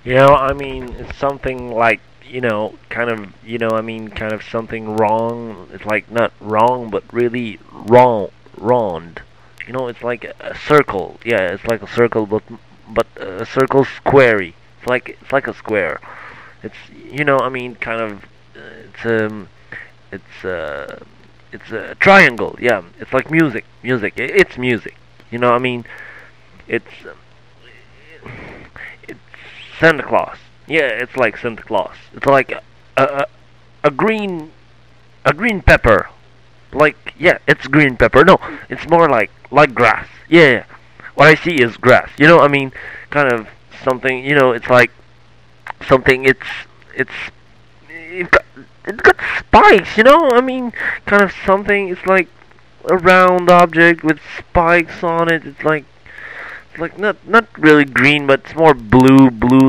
I mean, it's something like, kind of, kind of something wrong. It's like not wrong, but really wrong. It's like a circle. Yeah, it's like a circle, but a circle squarey. It's like a square. It's, kind of, it's it's it's a triangle. Yeah, it's like music. It's music. I mean, it's it's Santa Claus. Yeah, it's like Santa Claus. It's like a, a green pepper. Like, yeah, it's green pepper. No, it's more like grass. Yeah, what I see is grass. Kind of something. It's like something. It's it got, it got spikes. Kind of something. It's like a round object with spikes on it. It's like not really green, but it's more blue